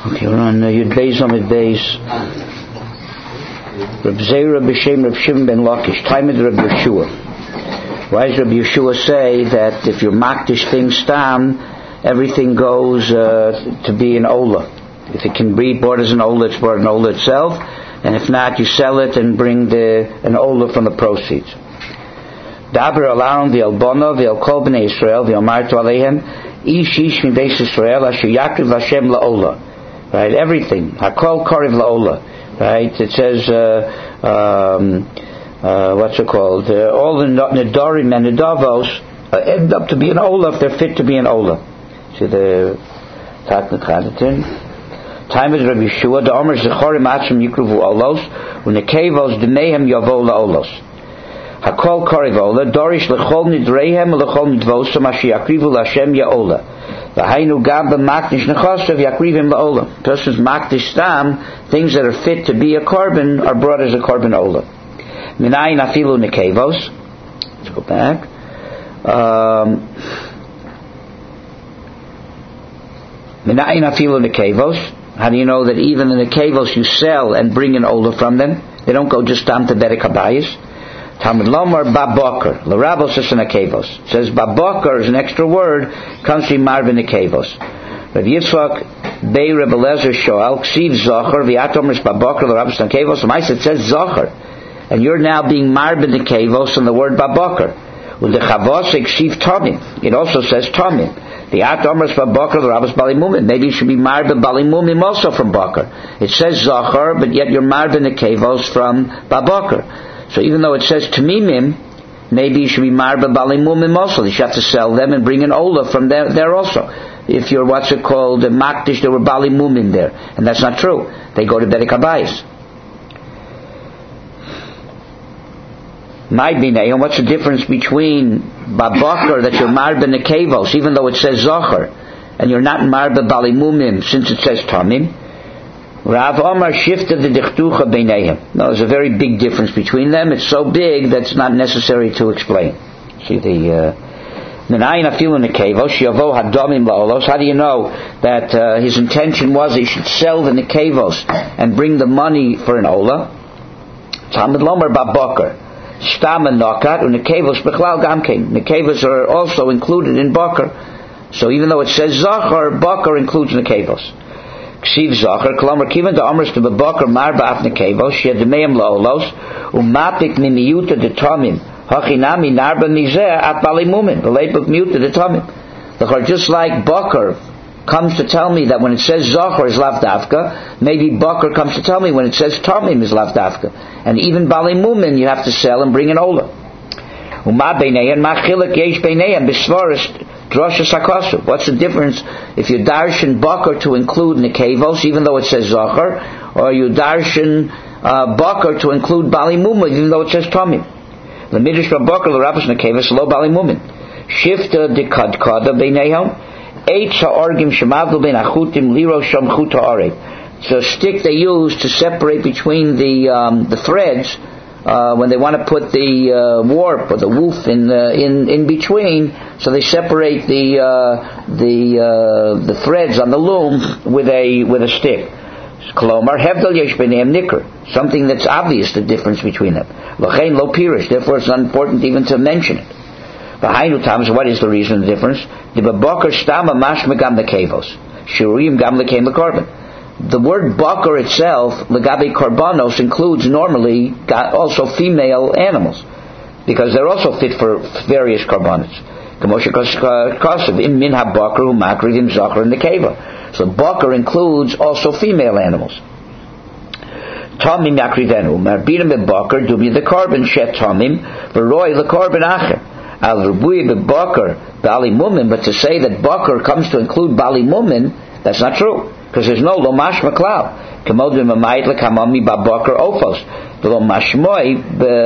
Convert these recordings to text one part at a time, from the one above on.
Okay, we're on Yud Beis Amid Beis. Reb Zera b'Shem Reb Shimon ben Lakish, Talmid Reb Yeshua. Why does Reb Yeshua say that if you makdish things stam, everything goes to be an ola? If it can be bought as an ola, it's bought an ola itself, and if not, you sell it and bring an ola from the proceeds. Daber alaron v'elbono v'elkol b'nei Yisrael v'yomartu aleihem ish ish mi beis Yisrael asher yakriv Hashem la'ola. Right, everything. Hakol kariv la'ola. Right, it says, what's it called? All the nedarim and nedavos end up to be an ola if they're fit to be an ola. See the Tatnat Chadatin. Time is Rabbi Yeshua. The Omer zechorim atzim yikruvu olos, unekevos demehem yavo la'olos. Hakol kariv ola dorish lechol nidreihem lechol nidvosam asher yakrivu l'Hashem ya'ola. Person's makdish stam, things that are fit to be a carbon are brought as a carbon ola. Minayin afilu nekevos. Let's go back. Minayin afilu nekevos. How do you know that even the nekevos you sell and bring an ola from them? They don't go just down to bedek habayis. Talmud Lomar Babokar Larabos Nekevos says Babokar is an extra word, comes from Marvin Nekevos. Rav Yitzchak Bei Reb Eliezer Shoal Ksiv Zocher V'Atomers Babokar Larabos Nekevos. It says Zocher, and you're now being Marvin Nekevos on the word Babokar. With the Chavos Ksiv Tomim, it also says Tomim. The Atomers Babokar Larabos Balimumim. Maybe you should be Marvin Balimumim also from Bokar. It says Zocher, but yet you're Marvin Nekevos from Babokar. So even though it says Tamimim, maybe you should be Marba Balimumim also. You should have to sell them and bring an Ola from there also. If you're the Makdish, there were Balimumim there. And that's not true. They go to Bedek Habayis. My Binayim, what's the difference between Babakar that you're Marba Nekevos, even though it says Zocher, and you're not Marba Balimumim since it says Tamim? Rav Omar shifted the dichtucha beinayim. No, there's a very big difference between them. It's so big that it's not necessary to explain. See the Menayin afilu nekevos yavo hadomim laolos. How do you know that his intention was he should sell the nekevos and bring the money for an ola? Talmud Lomar babokar stam and nokat unekevos bechlal gamkein. Nekevos are also included in bakar. So even though it says zachar, bakar includes nekevos. Ksiv Zocher, Kolomar Kivan the Amers to Babakar Marba Afnekevos, she had the Meim Laolos, Umapik Mimiyuta de Tomim, Hachinami Narba Mizeh at Balimumin, the late book Muta de Tomim. Just like Bakar comes to tell me that when it says Zocher is Lavdavka, maybe Bakar comes to tell me when it says Tomim is Lavdavka. And even Balimumin you have to sell and bring an Ola. Uma Beineyan, Machilak Yesh Beineyan, Bisvarist, Drosha Sakosu. What's the difference if you darshan Bakar to include Nekevos, even though it says Zocher, or you darshan Bakar to include Bali Mumin, even though it says Tomim? The Midrash Bakar l'Rabbos Nekevos lo Bali Mumin. Shifta de Kadkada beinehom. Eitz ha'orgim shemavlu bein achutim liro shom chuta arev. It's a stick they use to separate between the threads. When they want to put the warp or the woof in between, so they separate the threads on the loom with a stick. Kolomar hevdel yesh b'neim nikr, something that's obvious the difference between them. L'chein lo pirish, therefore it's not important even to mention it. V'hainu tams, what is the reason the difference? The babakar stama mashma gam lekevos, shiruim gam lekeim lekorban. The word bakar itself, legabe karbanos, includes normally also female animals, because they're also fit for various karbanos. In min habakar umakrivim zachar in the keva. So bakar includes also female animals. Tamim yakrivenu marbirim bebakar dubi the carbon shet tamim v'roi the carbon acher al rubui bebakar bali mumin. But to say that bakar comes to include bali mumin, that's not true. Because there's no lomash maklau. Kamodvim amayit lekamami babakar ofos. The lomashmoi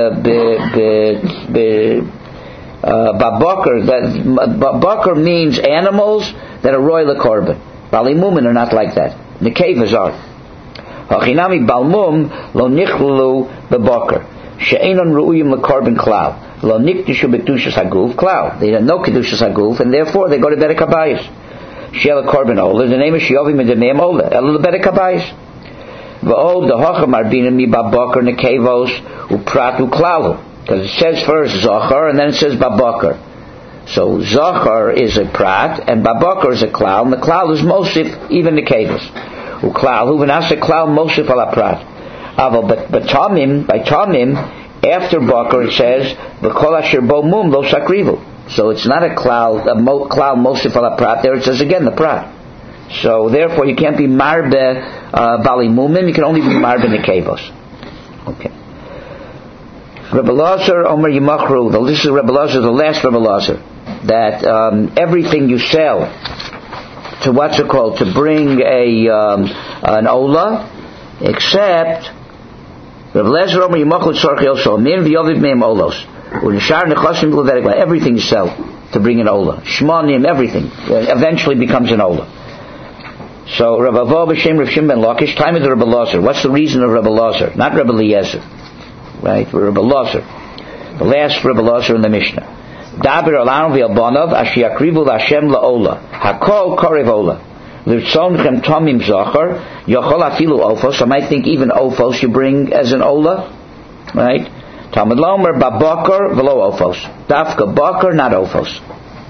babakar. That babakar means animals that are royal korban. Bali mumin are not like that. Nekevas are. Hachinami balmum lo nichlulu babakar. She'enon ru'uyim lekorban klau. Lo nikdishu betushas haguf klau. They have no kedushas haguf, and therefore they go to Bedek Habayis. Shela Korban Ola, the name is Shiovim Medemeim Ola, Ela Lebedek Habayis. V'od the Hacham Arbina Mi Babakar Nekevos Uprat Uklalu. Because it says first Zachar and then it says Babakar. So Zachar is a Prat and Babakar is a Klal, and the Klal is Mosif, even Nekevos. Uklal, who v'nasa Klal Mosif ala Prat. But Tamim, by Tamim, after Bakar it says V'kol Asher Bo Mum Lo Sakrivu. So it's not a Klal Mosif ala Prat. There it says again the Prat. So therefore you can't be Marbe Bali Mumim. You can only be Marbe Nekevos. Okay. Rebbe Lazar Omer Yimachru. This is Rebbe Lazar, the last Rebbe Lazar. That everything you sell to to bring an Ola, except Rebbe Lazar Omer Yimachru Tzorchi Oso Min V'Yoviv Meim Olos. Everything you sell to bring an Ola. Shmonim, everything. Eventually becomes an Ola. So, Rav Avo b'Shem Rav Shimon ben Lakish, time of the Rebbe Lazar. What's the reason of Rebbe Lazar? Not Rebbe Eliezer. Right? Rebbe Lazar. The last Rebbe Lazar in the Mishnah. Daber alam v'albanov ashi yakrivu l'Hashem la'ola. Hakol korev ola. L'rtzonechem tomim zachar. Yochol afilu ofos. I might think even ofos you bring as an Ola. Right? Talmud Lomer babakar v'lo ofos. Dafka bakar, not ofos.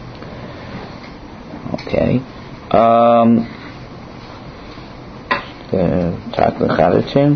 Okay. Tak l'chadatim.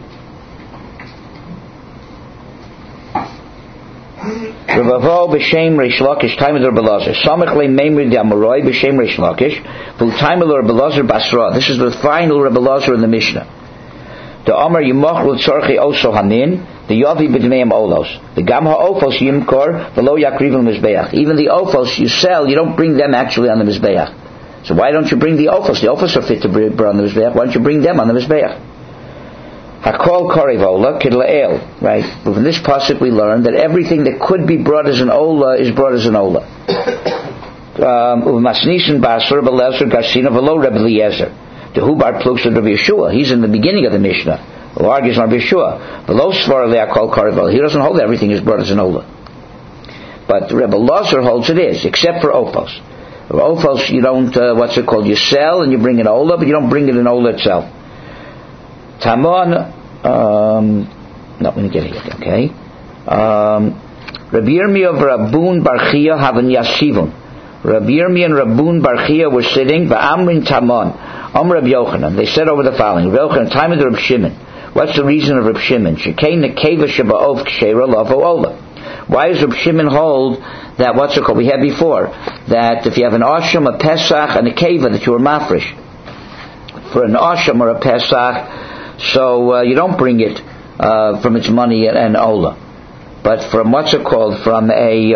Rebavo b'shem Reish Lakish, time of the Rebbe Lazar. Samech le Meimri d'Amoroi b'shem Reish Lakish. V'u time of the Rebbe Lazar Basra. This is the final Rebbe Lazar in the Mishnah. The Amar Yimach l'Tzorchi Oso Hanin. The Yovi b'Dmeim Olos. The Gam ha'Ofos Yimkor v'lo Yakrivim Mizbeach. Even the Ofos you sell, you don't bring them actually on the Mizbeach. So why don't you bring the Ofos? The Ofos are fit to bring on the Mizbeach. Why don't you bring them on the Mizbeach? Hakol Korev Ola Kid La'el. Right? But from this pasuk we learn that everything that could be brought as an Ola is brought as an Ola. Masnishan Basar B'Lezer Garsina v'lo Rebbe Eliezer. The Hubar Pluksa Rabbi Yeshua. He's in the beginning of the Mishnah. The argues Rabbi Yeshua. V'lo Svar Le'akol Korev Ola. He doesn't hold that everything is brought as an Ola. But Rebbe Lazar holds it is, except for Ofos. Ofos you don't, you sell and you bring an Ola, but you don't bring it in Ola itself. Tamon, no, we get it, okay. Rabbi Yirmiyah of Rabun Barchia have an Yashivun. Rabbi Yirmiyah and Rabun Barchia were sitting, Va'amrin Tamon, Rabbi Yochanan. They said over the following, Rabbi Yochanan, time of the Rabbi Shimon. What's the reason of Rabbi Shimon? Shekein nekeva sheba'ov k'sheira lavo ola. Why does Rabbi Shimon hold that, we had before, that if you have an Asham, a Pesach, and a Keva, that you are mafresh. For an Asham or a Pesach, so you don't bring it from its money and Ola. But from from a,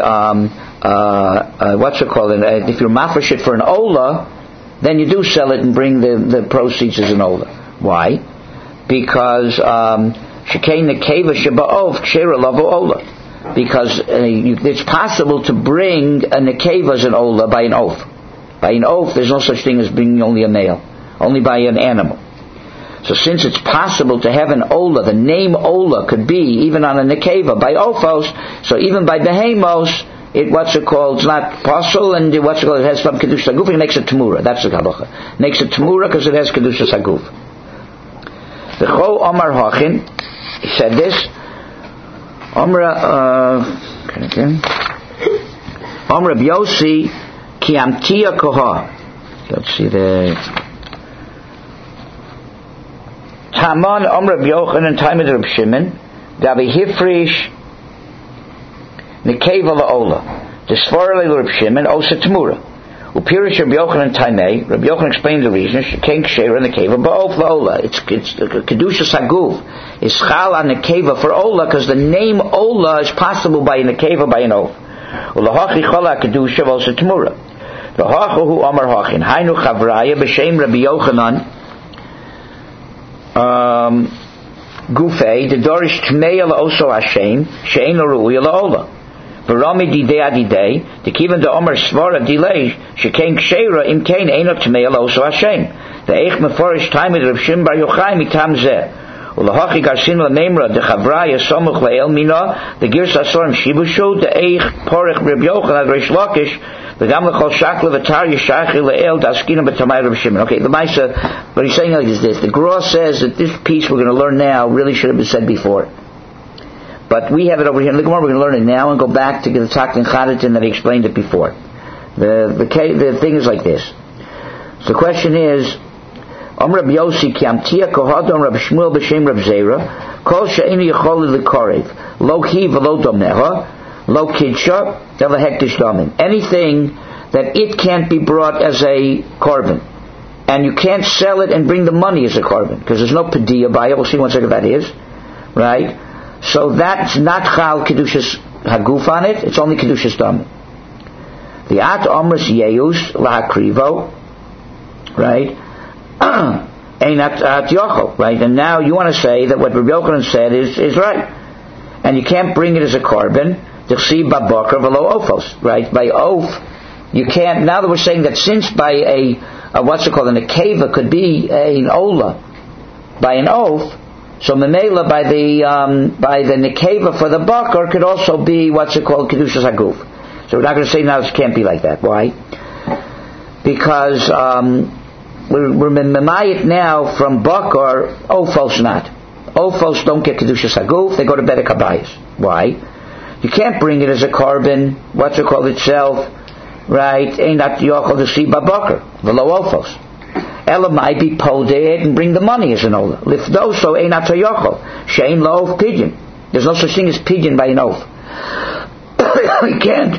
if you're mafresh it for an Ola, then you do sell it and bring the proceeds as an Ola. Why? Because Shekein nekeva sheba'ov k'sheira lavo ola. Because it's possible to bring a nekeva as an ola by an oath. By an oath, there's no such thing as bringing only a male, only by an animal. So since it's possible to have an ola, the name ola could be even on a nekeva by ophos. So even by behemos, it's not possible, and it has some kedusha saguf. It makes it tamura. That's the halacha. Makes it tamura because it has kedusha saguf. The Cho Omar Hachin, he said this. Omar B'Yosi Ki Amtia Koha. Let's see the Taman Omar B'Yochanan and time of the Reb Shimon. Gabi Hifrish Nekeva La'ola. The Sfarle Reb Shimon Osa Tamura. Upirish Rabbi Yochanan Taimei. Rabbi Yochanan explained the reason. Shekein Ksheira in the Keva Ba'of La'ola. It's Kedusha Saguf. It's Chal on the Keva for Ola, because the name Ola is possible by a Keva by an oath. Ulahachi Chala Kedusha Vosa Tamura. The Hachu Hu Amar Hachin. Hainu Chavraya B'Shem Rabbi Yochanan Gufei the Dorish Tmeya La'oso Hashem She'en Ru'ya La'ola. Barami didei adidei, the kivan the Omer svara delay, shekein ksheira im kein enot tmeil also Hashem. The eich meforish time with Reb Shimon Bar Yochai mitam zeh. Ulahachi garsin l'neimra the chavraya somuch le'el mina the girs asorim shibushu the eich porich Reb Yochanan ad Reish Lakish the Maisa, what he's saying is this. The Gra says that this piece we're going to learn now really should have been said before. But we have it over here in the Gemara. We're going to learn it now and go back to the Taklin Chadatin that he explained it before. The thing is like this. So the question is, Rab Yossi ki amtia kohadon Rab Shmuel b'shem Rab Zera kol she'eni yachol l'korev lo ki v'lo domeha lo kidsha ela hektish damim. Anything that it can't be brought as a korban, and you can't sell it and bring the money as a korban because there's no pediyah by it. We'll see one second what that is, right? So that's not chal kedushas haguf on it. It's only kedushas damim. The at omras yeus lahakrivo, right? Ain't at yochel, right? And now you want to say that what Rabbi Yochanan said is right, and you can't bring it as a korban. T'chsi babokar v'lo ofos, right? By oath, you can't. Now that we're saying that since by a what's it called, an akeva could be an ola by an oath, so memela by the nekeva for the bakar could also be what's it called, kedushas haguf. So we're not going to say now this can't be like that. Why? Because we're memayit now from bakar, ofos not. Ofos don't get kedushas haguf; they go to bedek habayis. Why? You can't bring it as a korban, what's it called itself, right? Ain't not yochel to see babakar, v'lo ofos. Ela might be poded and bring the money as an ola. Lifdoso ain't not yochel. Shein lo pigeon. There's no such thing as pigeon by an oath. You can't.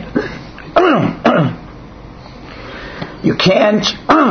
You can't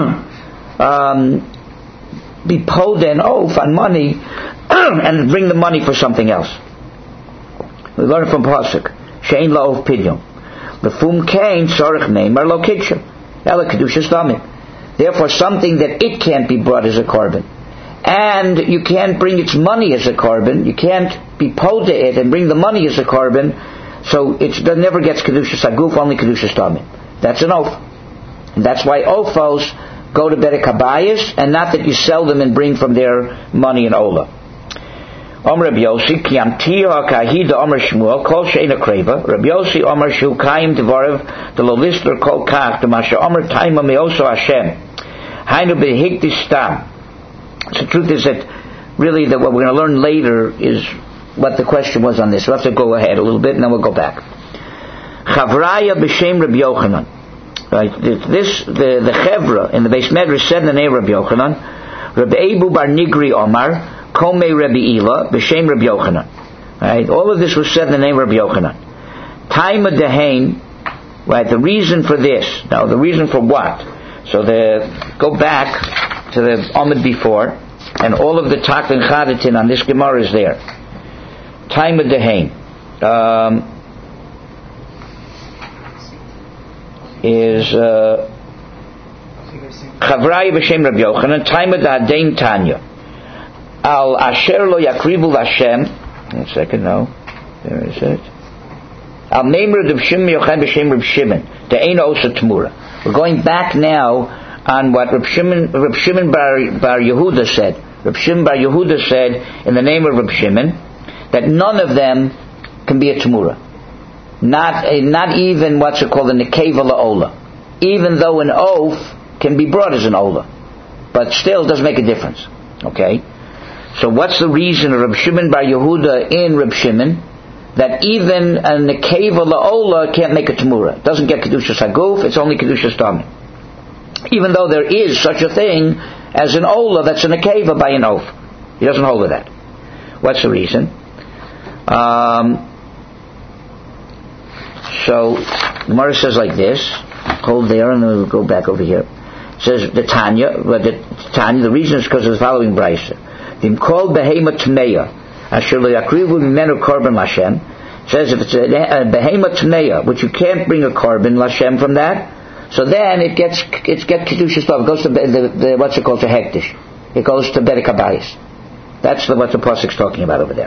be poded an oath on money and bring the money for something else. We learn from Pasuk. Shein la'ov pidyon. B'fum kain tzorich neimar lo kidsha. Ela kedushas damim. Therefore, something that it can't be brought as a korban, and you can't bring its money as a korban. You can't be poda it and bring the money as a korban. So it never gets kedushas haguf, only kedushas damim. That's an oath, and that's why ophos go to bedek habayis, and not that you sell them and bring from their money and ola. Omer Rabbi Yossi, ki amtiha kahida Omer Shmuel, kol she'ena kreva. Rabbi Yossi Omer shu kayim devarev, the lo lister kol kach, the masha Omer taima meoso Hashem. Hainu behiktis stam. So the truth is that really that what we're going to learn later is what the question was on this. We'll have to go ahead a little bit and then we'll go back. Chavraya b'shem Rabbi Yochanan. Right, the Chevra in the Beis Medrash said in the name of Rabbi Yochanan, Rabbi Ebu bar Nigri Omar, Komei Rabbi Ila, B'Shem Rabbi Yochanan. Right? All of this was said in the name of Rabbi Yochanan. Taima dehain, right, the reason for this. Now, the reason for what? So go back to the Amud before, and all of the Taklin Chadatin on this Gemara is there. Taima dehain. Is Chavraya B'Shem Rabbi Yochanan, Taima da'adein Tanya. Al asher lo yakrivu Hashem. One second, no. There is it. Al meimer Reb Shimon Yochai b'shem Reb Shimon. De'eina osa t'mura. We're going back now on what Reb Shimon bar Yehuda said. Reb Shimon bar Yehuda said in the name of Reb Shimon that none of them can be a t'mura. Not even what's it called a nekeva la'ola. Even though an oath can be brought as an ola, but still doesn't make a difference. Okay. So what's the reason of Reb Shimon bar Yehuda in Reb Shimon that even a nekeva la'ola can't make a t'mura? It doesn't get kedushas haguf, it's only kedushas damim. Even though there is such a thing as an ola that's a nekeva by an oath. He doesn't hold with that. What's the reason? So the Gemara says like this. Hold there and then we'll go back over here. It says the Tanya, the reason is because of the following brayso. V'im kol behema tmeya asher lo yakrivu mimenu korban lashem. Says if it's a behema tmeya, which you can't bring a korban lashem from that, so then it gets kedushas tov. It goes to the what's it called, to hektish. It goes to bedek habayis. That's what the pasuk's talking about over there.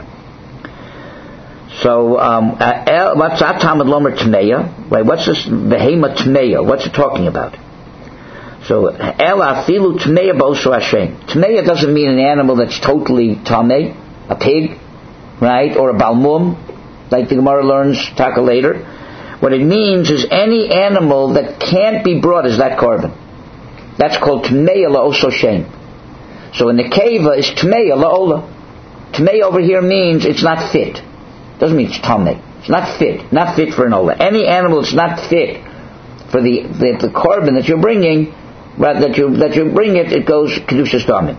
So what's atamad lomer tmeya? Right? What's this behema tmeya? What's it talking about? So, ela filu tmeya boso Hashem. Tmeya doesn't mean an animal that's totally tamei, a pig, right, or a balmum, like the Gemara learns taka later. What it means is any animal that can't be brought as that korban. That's called Tmeya La'oso Shem. So in the Keva is Tmeya La'ola. Tmeya over here means it's not fit. Doesn't mean it's Tameh. It's not fit for an Ola. Any animal that's not fit for the korban that you're bringing, that you bring it goes Kedushas Damim.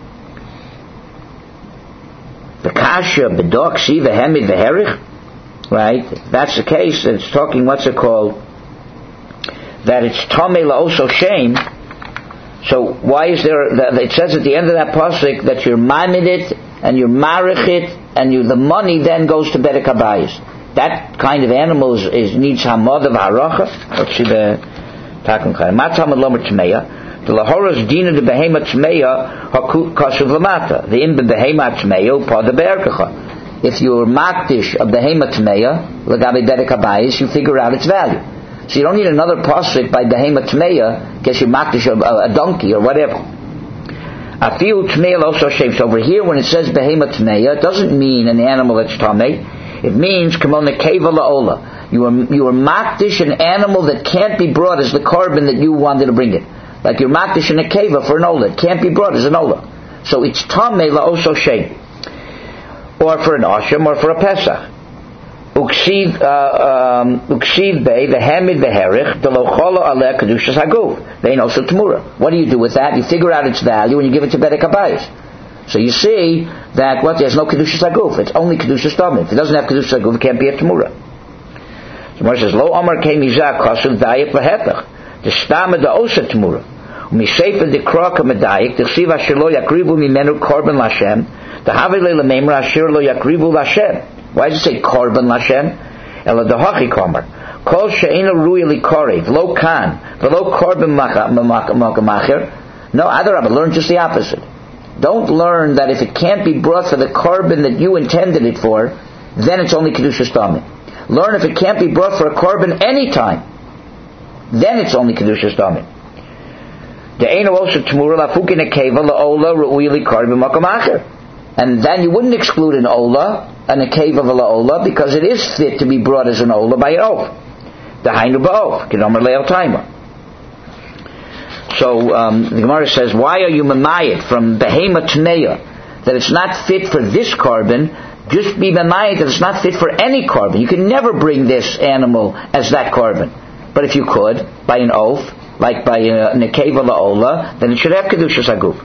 The Kasha, Bedok, Si, Vehemid, Veherich. Right? If that's the case, it's talking, what's it called? That it's Tameh La'oso Shem. So why is there, it says at the end of that pasuk that you're mamid it, and you're marich it, and the money then goes to Bedek Habayis. That kind of animal needs hamad of haracha. Let's see the Takun Chayim. Matamad Lomer Tmeya. The Lahoras Dina de Behema Tmeya Hakasuv Lamata. The Imbe Behema Tmeya Upa de Be'erkacha. If you're makdish of Behema Tmeya, Lagabe Bedek Habayis, you figure out its value. So you don't need another pasuk by Behema Tmeya, guess you makdish a donkey or whatever. Afiu Tmeya also shapes over here when it says Behema Tmeya, it doesn't mean an animal that's tamei. It means Kamon Nekeva La'ola. You are makdish an animal that can't be brought as the korban that you wanted to bring it. Like you're makdish in a keva for an ola. It can't be brought as an ola. So it's tamei la'oso shem. Or for an Asham, or for a Pesach. Uksiv Bey, the Hamid Beherich, the Lochola Aleh Kedushas Haguf. They know so Tamura. What do you do with that? You figure out its value and you give it to Bedek Habayis. So you see that there's no Kedushas Haguf. It's only Kedushas Damim. If it doesn't have Kedushas Haguf, it can't be a Tamura. So Moshe says, Lo Amar Kei Mizah Kosuv Dayek V'Hetach. The Stama Da Osa Tamura. U'Miseifa Dekroka Medayek, T'chsiv Asher Lo Yakrivu Mimenu Korban Lashem. The Havilei Memra Asher Lo Yakrivu Lashem. Why does it say Korban Lashem? Ela Dahachi Komer. Kol She'ena Rui Likori. V'lo Kan. V'lo Korban Macher. No, Adarabah, learn just the opposite. Don't learn that if it can't be brought for the korban that you intended it for, then it's only Kedushas Damim. Learn if it can't be brought for a korban any time, then it's only Kedushas Damim. And then you wouldn't exclude an ola, an akeva v'la because it is fit to be brought as an ola by an oath. The hainu ba'of, kedomer le'el taima. So the Gemara says, why are you mamayit from behema tmeya that it's not fit for this korban? Just be mamayit that it's not fit for any korban. You can never bring this animal as that korban. But if you could, by an oath, like by nekeva la'ola, then it should have kedushas haguf.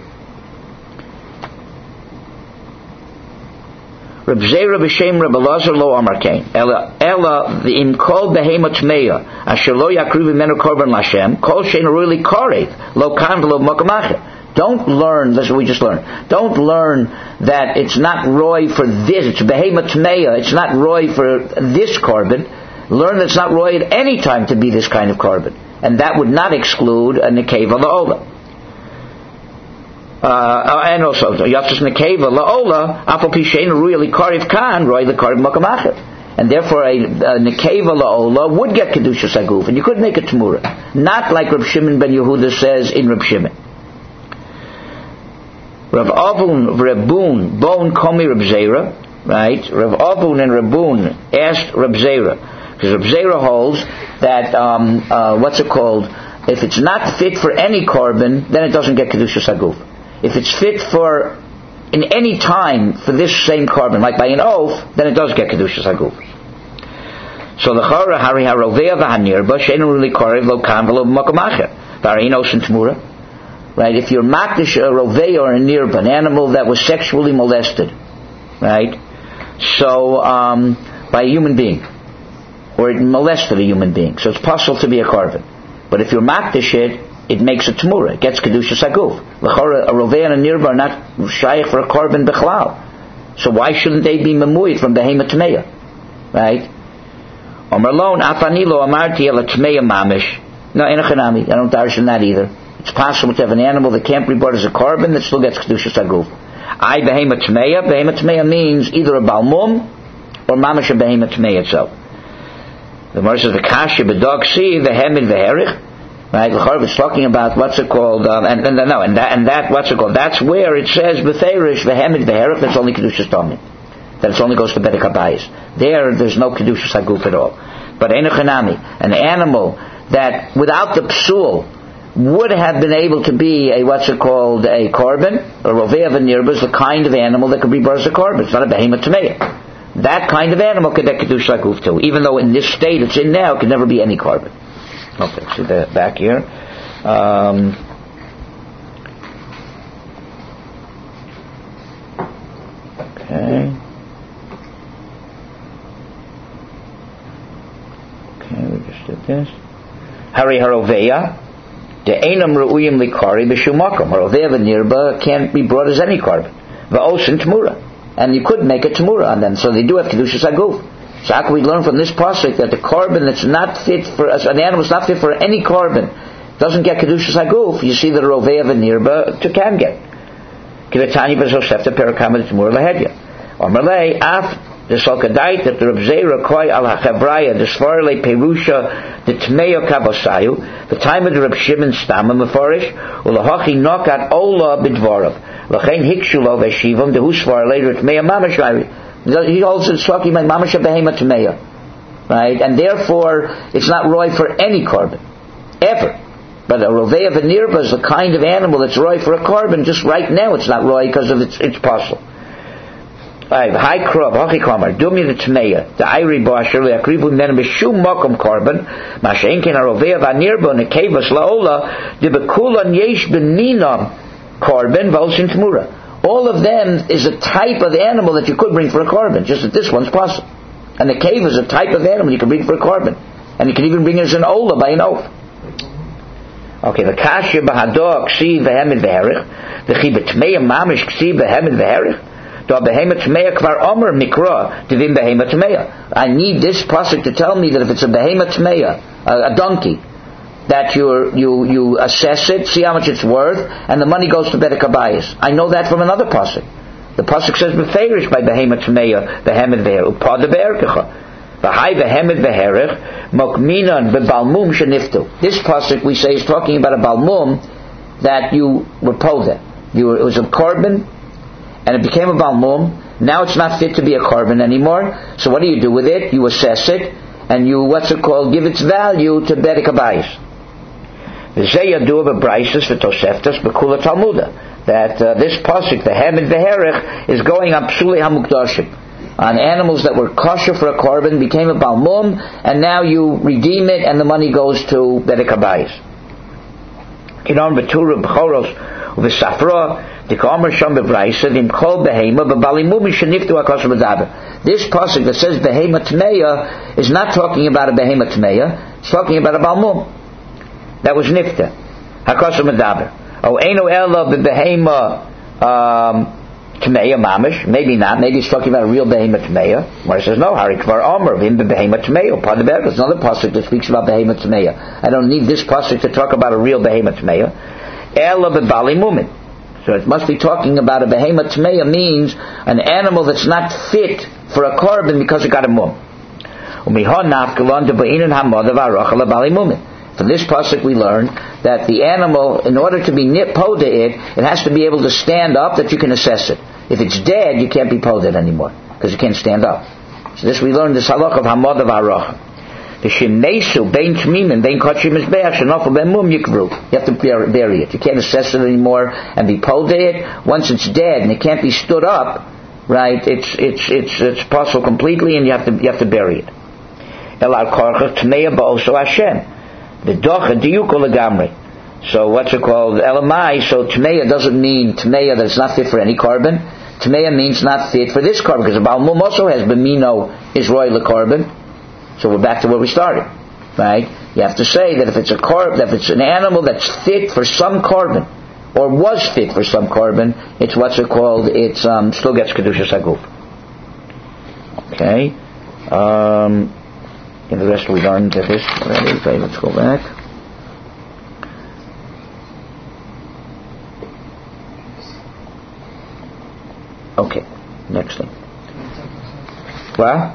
Reb Zera b'shem Reb Elazar lo amar kein. Ella v'im kol behema tmeya asher lo yakriv imenu korban lashem kol shein really karev lo kan v'lo makamacher. Don't learn. That's what we just learned. Don't learn that it's not roy for this. It's behema tmeya. It's not roy for this korban. Learn that it's not roy at any time to be this kind of korban, and that would not exclude a nekeva la'ola. And also Yatzis Nekeva La'ola Afal Pishein Rui Likariv Kan Roy Likariv Makamacher. And therefore a Nekeva La'ola would get Kedushas Haguf, and you could make a Tamura. Not like Reb Shimon ben Yehuda says in Reb Shimon. Rav Avun Rebun Bon Komi Reb Zera, right? Rav Avun and Rebun asked Reb Zera, because Reb Zera holds that what's it called? If it's not fit for any korban, then it doesn't get Kedushas Haguf. If it's fit for in any time for this same korban, like by an oath, then it does get Kedushas Haguf. So the Chara Hari HaRovea v'Hanirba Sheinu Ruli Korev Lo Kan V'Lo B'Makamacher V'Areinos and Tamura. Right? If you're makdish a Rovea or a Nirba, an animal that was sexually molested, right? So by a human being, or it molested a human being, so it's possible to be a korban. But if you're makdish it makes a Tamura. It gets Kedushas Haguf. A Rovea and a Nirba are not shaykh for a korban bechlal. So why shouldn't they be memuid from Behema Tmeya? Right? Omer Lon, Afanilo Amarti Ela Tmeya Mamish. No, Enochanami. I don't darshan that either. It's possible to have an animal that can't be brought as a korban that still gets Kedushas Haguf. I Behema Tmeya. Behema Tmeya means either a Balmum or Mamish a Behema Tmeya itself. The Gemara says, V'kasha b'dog si v'hemid v'herich. Right, the Chorv is talking about what's it called, and that what's it called? That's where it says b'feirish v'hemid v'herich. That's only Kedushas Damim. That it only goes to Bedek Habayis. There's no Kedushas Haguf at all. But an animal that without the psul would have been able to be a korban, a rovea v'nirba is the kind of animal that could be brought as a korban. It's not a behemoth tameya. That kind of animal could get kedusha aguf too. Even though in this state it's in now, it could never be any korban. Okay, see that back here. Okay, we just did this. Hari haroveya, the einam reuyim likari b'shumakom. Haroveya v'nirba can't be brought as any korban. Va'osin tmura, and you could make a tmura on them, so they do have kedushas aguf. So how can we learn from this pasuk that the korban that's not fit for us, an animal is not fit for any korban, doesn't get kedushas aguf? You see that a roveya v'nirba can get. Kivetani b'zosefta perakama tmura lahedya. Omerlei af the Salkadait that the Reb Zera koi al hachavraya the Svarle Perusha the Tmeyo Kabosayu the time of the Reb Shimon Stama Meforish ulahachi nokat ola bidvarav lachein hikshulo veshivam the Husvarle the Tmeyo Mamashari. He holds it's talking about Mamasha Behema Tmeyo, right? And therefore it's not roy for any korban ever. But a roveya v'nirba is the kind of animal that's roy for a korban. Just right now it's not roy because of its puzzle. High crop, hockey kamar, dumya the tmeya, the iri basher, the akribu men b'shum makom korban, mashenkin arovea v'nirba nekevas laola, the bekulan yesh b'ninam korban v'olsin tmura. All of them is a type of animal that you could bring for a korban, just that this one's possible. And the cave is a type of animal you can bring for a korban, and you can even bring it as an ola by an oath. Okay, the kasha b'hador ksi v'hemid v'herich, the chi b'tmeya mamish ksi v'hemid v'herich. I need this pasuk to tell me that if it's a behemoth tmeya, a donkey, that you assess it, see how much it's worth, and the money goes to Bedek Abayis. I know that from another pasuk. The pasuk says beferish by behemoth tmeya, behemoth veher, upada be'erkecha, v'hai behemoth veherich, mokminan bebalmum sheniftu. This pasuk we say is talking about a balmum that you were podeh. It was a korban, and it became a balmum. Now it's not fit to be a korban anymore. So what do you do with it? You assess it, and you give its value to Bedek Abayis. That this pasuk, the hem and beherich, is going on psuli hamukdashim, on animals that were kosher for a korban, became a balmum, and now you redeem it, and the money goes to Bedek Abayis. Kinon betura b'choros u'v'safra. This pasuk that says behema tmeya is not talking about a behema tmeya. It's talking about a balmum that was nifta. Hakosha medaber. Oh, eno ella behema tmeya mamish. Maybe not. Maybe it's talking about a real behema tmeya. Where it says no. Hari kvar omer v'im behema tmeya. Part of the There's another pasuk that speaks about behema tmeya. I don't need this pasuk to talk about a real behema tmeya. Ella bebali mumin. So it must be talking about a behemoth tmeya means an animal that's not fit for a korban because it got a mum. From this pasuk we learn that the animal, in order to be podeh it has to be able to stand up that you can assess it. If it's dead, you can't be podeh anymore because you can't stand up. So this we learn this halach of hamod of aracha. You have to bury it. You can't assess it anymore and be podeh it. Once it's dead and it can't be stood up, right? It's possible completely, and you have to bury it. So what's it called? Elamai. So tmeya doesn't mean tmeya that's not fit for any korban. Tmeya means not fit for this korban, because the balmum also has bemino is royal korban. So we're back to where we started, right? You have to say that if it's if it's an animal that's fit for some korban, or was fit for some korban, it's it still gets kedushas aguf. Okay. And the rest we learned this already. Okay, let's go back. Okay, next thing. What?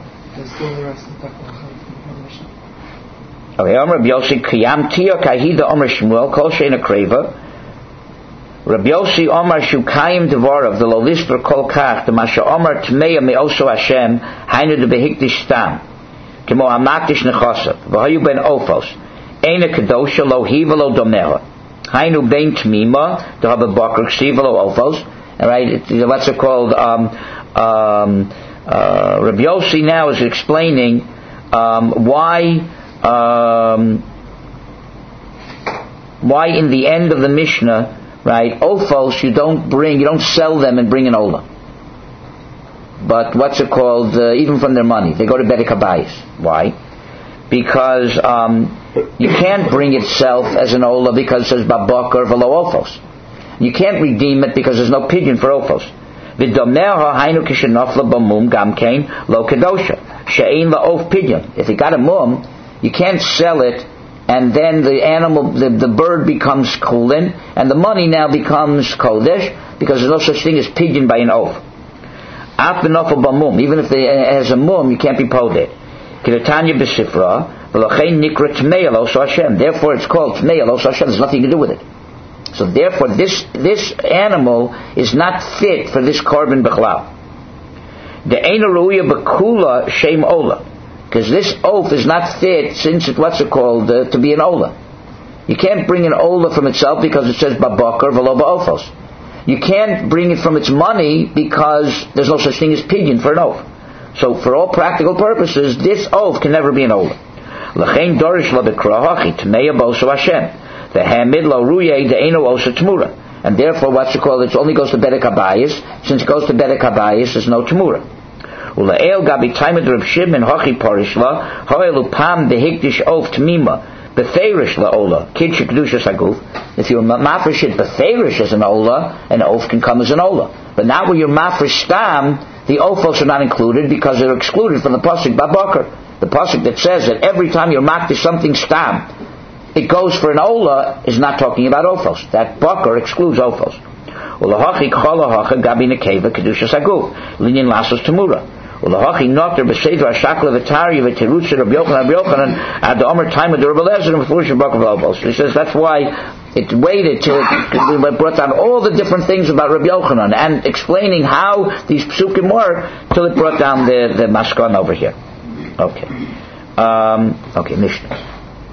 Okay, Rabbi Yossi Kiyam Tia Kahida Omer Shmuel Kol Shein Akreva. Rabbi Yossi Omer Shukayim Devarav the Lolisper Kol Kach the Masha Omer Tmeya Meoso Hashem Hainu de Behikdish Stam Kemo hamakdish nechasav v'hayu ben ofos eina kedosha lo hiva lo domeha hainu ben tmima to have a bakar ksiva lo ofos. All right, what's it called? Rabbi Yossi now is explaining why in the end of the Mishnah, right, ofos you don't sell them and bring an ola. But what's it called? Even from their money, they go to Bedek Habayis. Why? Because you can't bring itself as an ola because it says babakar v'lo ofos. You can't redeem it because there's no pidyon for ofos. V'domeha hainu kishenafla b'mum gamkein lo kedosha she'ein la'of pidyon. If you got a mum, you can't sell it, and then the animal, the bird becomes kulin, and the money now becomes kodesh because there's no such thing as pidyon by an oaf. Af b'nafla b'mum. Even if it has a mum, you can't be poded. Kiratanya b'sifra v'lochein nikra tmei los Hashem. Therefore, it's called tmei los Hashem. There's nothing to do with it. So therefore, this animal is not fit for this korban b'chlal. The eina ruya b'kula shem ola, because this oaf is not fit since to be an ola. You can't bring an ola from itself because it says babakar v'lo ba'ofos. You can't bring it from its money because there's no such thing as pidyon for an oaf. So for all practical purposes, this oaf can never be an ola. L'chein dorish la b'krahachi tmeya boso Hashem. The hamid lo ruye de eno osa tmura, and therefore it only goes to Bedek Habayis. Since it goes to Bedek Habayis, there's no tmura. Ulael gabi taimed Reb Shimon hachi parishla hoelu pam behikdish of tmima beferish la ola kid shekdusha saguf. If you're mafresh it beferish as an ola, an oaf can come as an ola. But now when you're mafresh stam, the ofos are not included because they're excluded from the pasuk babakar. The pasuk that says that every time you're makdish something stam, it goes for an ola, is not talking about ofos. That bakar excludes ofos. Ulahachi chalahacha gabi nekeva kedusha saguf linyan lasos tamura. Ulahachi noter b'seder hashakla v'tari v'terutza Rabbi Yochanan ad the Omer time of the Rebbe Lezer and Furush bakar v'ofos. He says that's why it waited till it brought down all the different things about Rabbi Yochanan and explaining how these psukim were till it brought down the mashkan over here. Okay. Mishnah.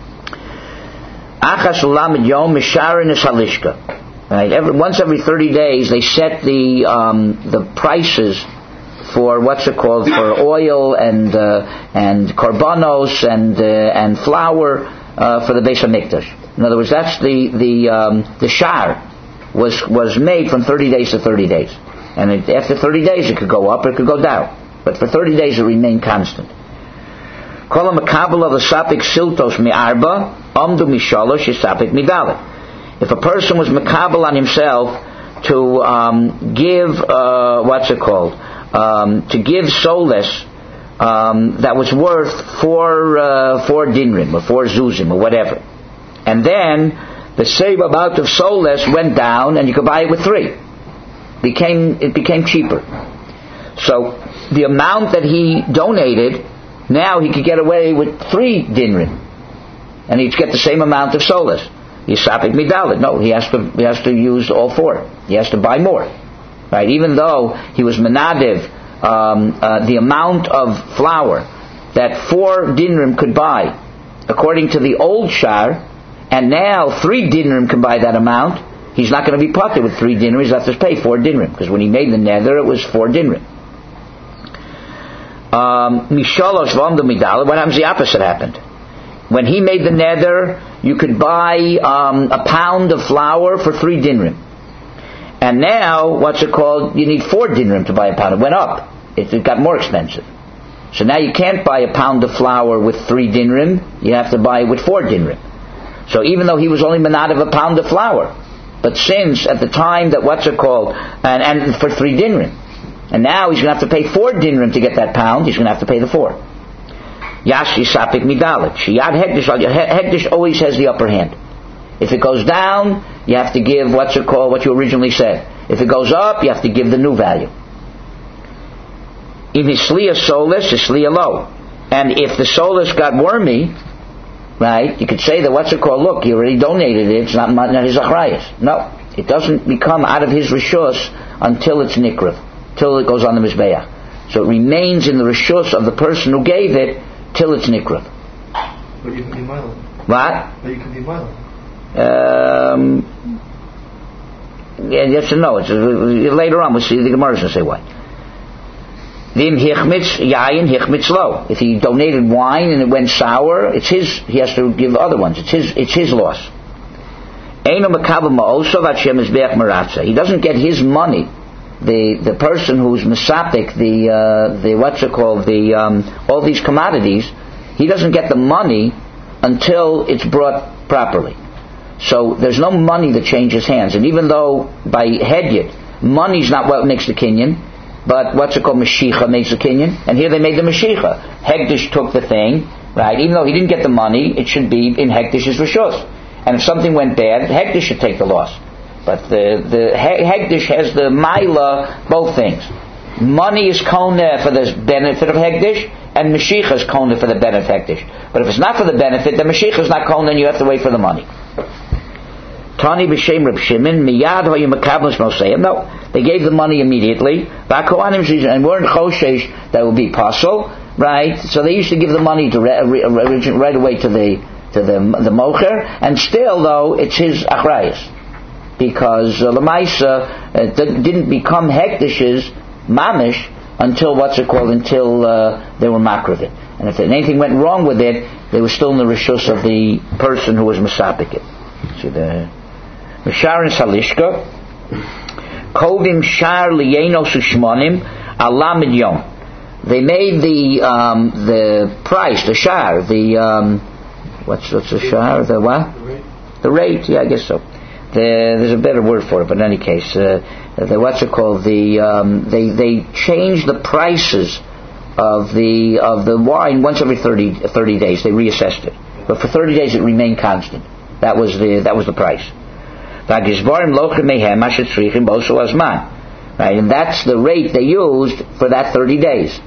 Achas ulamid yom misharin is halishka. Right. Once every 30 days, they set the prices for for oil and korbanos and flour for the Beis Hamikdash. In other words, that's the shar was made from 30 days to 30 days, and after 30 days it could go up or it could go down, but for 30 days it remained constant. Kol makabel of the sapik siltos mi'arba amdu mishalosh sapik midalet. If a person was makabel on himself to give to give soles that was worth 4 dinrim or 4 zuzim or whatever, and then the same amount of soles went down and you could buy it with 3. It became cheaper. So the amount that he donated, now he could get away with 3 dinrim, and he'd get the same amount of soles. Yisapik midalit. No, he has to use all 4. He has to buy more, right? Even though he was menadiv the amount of flour that 4 dinrim could buy, according to the old shar, and now 3 dinrim can buy that amount. He's not going to be potter with 3 dinrim. He's have to pay 4 dinrim because when he made the nether, it was 4 dinrim. Mishalosh v'amdu midalit. What happens? The opposite happened. When he made the nether, you could buy a pound of flour for 3 dinrim. And now, you need 4 dinrim to buy a pound. It went up. It got more expensive. So now you can't buy a pound of flour with 3 dinrim. You have to buy it with 4 dinrim. So even though he was only manad of a pound of flour, but since at the time that and for 3 dinrim, and now he's going to have to pay 4 dinrim to get that pound, he's going to have to pay the 4. Yashi sapik midalit. Shiyad hektish always has the upper hand. If it goes down, you have to give what you originally said. If it goes up, you have to give the new value. In hisliya solis, hisliya low. And if the solis got wormy, right, you could say that look, he already donated it, it's not his achrayas. No, it doesn't become out of his rishus until it's nikrav, till it goes on the mizbeach. So it remains in the rishus of the person who gave it till it's nikra. But you can be mild. What? But you can be mild. Yes and no. Later on we'll see the Gemara will say why. Vim hichmitz yayin hichmitz lo. If he donated wine and it went sour, it's his. He has to give other ones. It's his loss. Eino mekabel ma'osav Hashem mizbeach maratza. He doesn't get his money. The person who's misapik, the what's it called, all these commodities, he doesn't get the money until it's brought properly. So there's no money that changes hands. And even though by hedyot, money's not what makes the kinyan, but what's it called, Mashicha makes the kinyan, and here they made the Mashicha. Hegdish took the thing, right? Even though he didn't get the money, it should be in Hegdish's rishus. And if something went bad, Hegdish should take the loss. But the Hegdish has the Maila, both things. Money is koneh for the benefit of Hegdish, and Mashicha is koneh for the benefit of Hegdish. But if it's not for the benefit, then Mashicha is not koneh, and you have to wait for the money. Tani b'shem Reb Shimon miyad hoyu mekablos mosayim. No, they gave the money immediately. And weren't choshesh that would be possible, right? So they used to give the money to right away to the mocher, and still though it's his achrayus, because lemaisa didn't become hekdish's mamish until until they were makravit. And if anything went wrong with it, they were still in the rishus of the person who was masapik it. See the Mishar and Salishka Kovim Shar Lieno Sushmonim Allah Midyon. They made the price, the shar, what's the shar? The what? The rate, yeah, I guess so. There's a better word for it, but in any case, what's it called? They changed the prices of the wine once every 30 days. They reassessed it, but for 30 days it remained constant. That was the price. Right, and that's the rate they used for that 30 days.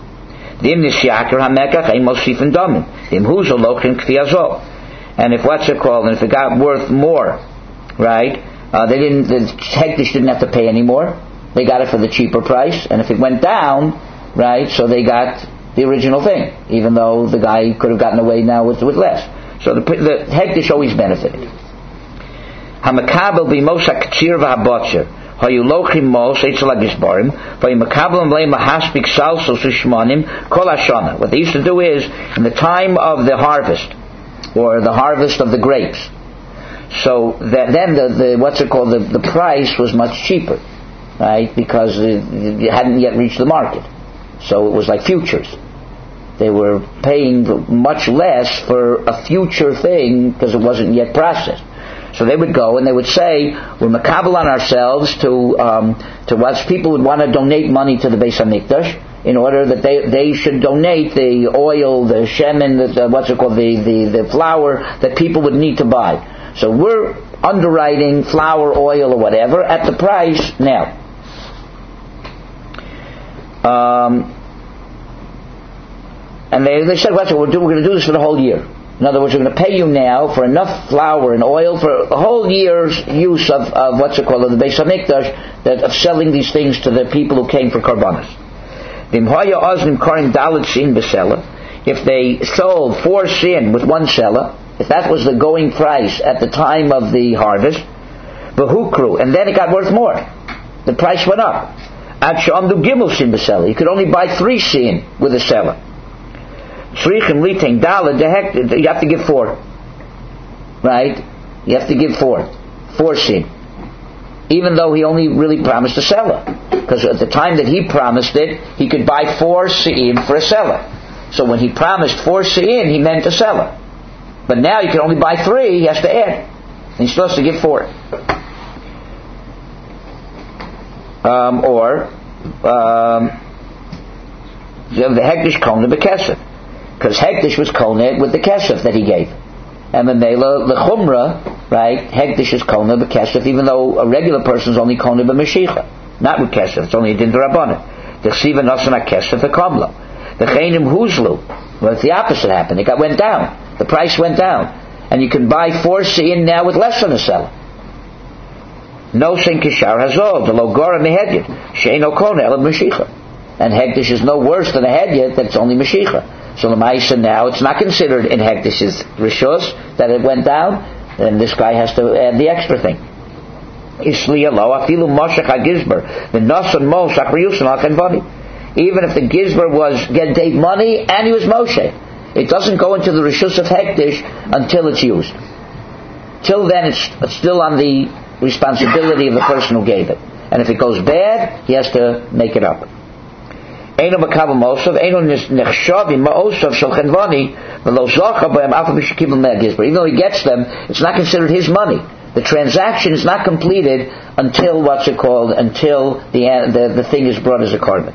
And if what's it called? And if it got worth more, right? The Hektish didn't have to pay anymore. They got it for the cheaper price. And if it went down, right? So they got the original thing, even though the guy could have gotten away now with less. So the Hektish always benefited. Hamakabel b'mos haktsir v'habotzer hayu lochim mos eitzel hagisbarim v'yimakabel mlei mahaspik salsos u'shmonim kol hashana. What they used to do is, in the time of the harvest, or the harvest of the grapes, so that then the price was much cheaper, right? Because it hadn't yet reached the market. So it was like futures. They were paying much less for a future thing because it wasn't yet processed. So they would go and they would say, we're makabel on ourselves to what people would want to donate money to the Beis HaMikdash in order that they should donate the oil, the shemen, the flour that people would need to buy. So we're underwriting flour, oil, or whatever at the price now. And they said, we're going to do this for the whole year. In other words, we're going to pay you now for enough flour and oil for a whole year's use of the Beis HaMikdash, of selling these things to the people who came for karbanos. If they sold 4 sin with 1 selah, if that was the going price at the time of the harvest, v'hukru, and then it got worth more, the price went up. Ad she'amdu gimel sin b'selah, you could only buy 3 sin with a selah. You have to give 4. Right? You have to give 4 sin. Even though he only really promised a selah. Because at the time that he promised it, he could buy 4 sin for a selah. So when he promised 4 sin, he meant a selah. But now you can only buy 3, he has to add. And he's supposed to give 4. The Hektish Kona B'Kesef. Because Hektish was Kona with the Kesef that he gave. And the Mela, the Chumrah, right, Hektish is Kona B'Kesef, even though a regular person is only Kona B'Mashicha. Not with Kesef, it's only a Din D'Rabbanan. The Chsiva Nasana Kesef, the Kamla. The Chainim Huzlu. Well, the opposite happened. It went down. The price went down. And you can buy 4 sin now with less than a selah. No sin kishar hazol, the logora mehedyet, she'eno kona el mashicha. And hektish is no worse than a hedyet that's only mashicha. So Lamaisa now, it's not considered in Hekdish's Rishus that it went down, then this guy has to add the extra thing. Isliya lo afilu moshach ha-gizber v'nosan mo shachriyusim al-kenvani. Even if the gizber gave money and he was Moshe, it doesn't go into the Rishus of Hekdish until it's used. Till then, it's still on the responsibility of the person who gave it. And if it goes bad, he has to make it up. Even though he gets them, it's not considered his money. The transaction is not completed until until the thing is brought as a korban.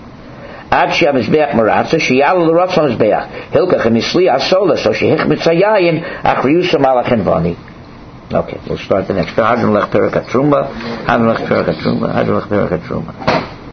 Okay, we'll start the next.